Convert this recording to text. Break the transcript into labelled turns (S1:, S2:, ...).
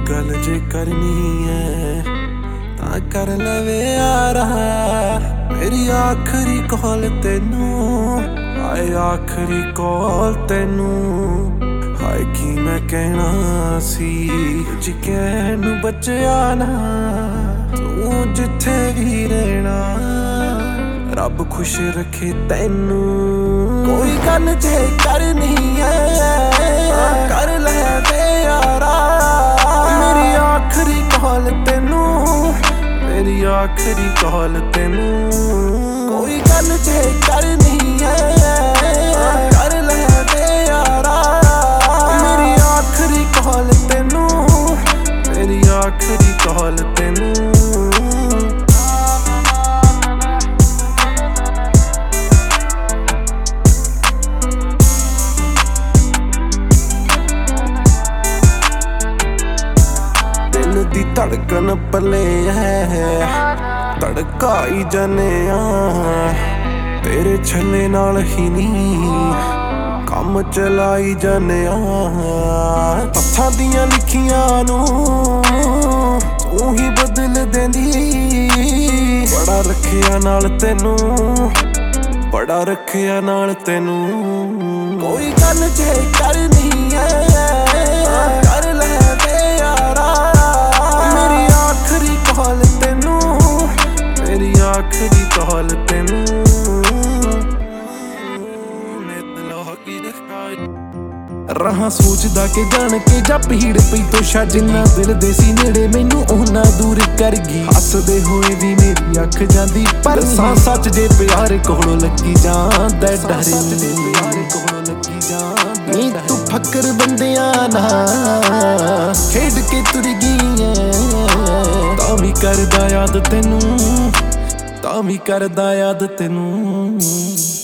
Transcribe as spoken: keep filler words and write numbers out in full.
S1: गल जे करनी है तां कर लवे यारा, मेरी आखरी कॉल तेनू, हाय आखरी कॉल तेनू। हाय की मैं कहना सी कुछ कहण नूं बचिया ना, तू जिथे भी रहना रब खुश रखे तेनू। कोई गल जे करनी है कर ले दे यारा, मेरी आखरी कॉल तेनू, मेरी आखरी कॉल तेनू। कोई गल जे करनी है कर ले दे यारा, मेरी आखरी कॉल तेनू, मेरी आखरी कॉल तेनू। दी धड़कन पले है धड़काई जाने तेरे छले नाल ही नी काम चलाई जाने। हत्थां दियां लिखियां नू तू ही बदल देंदी, बड़ा रखिया नाल तेनू, बड़ा रखिया नाल तेनू। कोई गल जे करनी है कर ले दे यारा, मेरी आखरी कॉल तेनू, मेरी आखरी कॉल तेनू। रहा सोचदा के जान के जा भीड़ पई तो छड्ड, जिन्ना दिल दे सी नेड़े मैनू उन्ना दूर कर गई। हसदे होए भी मेरी अख जांदी, पर सां सच जे प्यार कोलों लगी जांदा डर, सच जे प्यार कोलों लगी जांदा। नी तू फकर बंदियां नाल खेड के तुर गई है, तां भी करदा याद तेनू, तां भी करदा याद तेनू।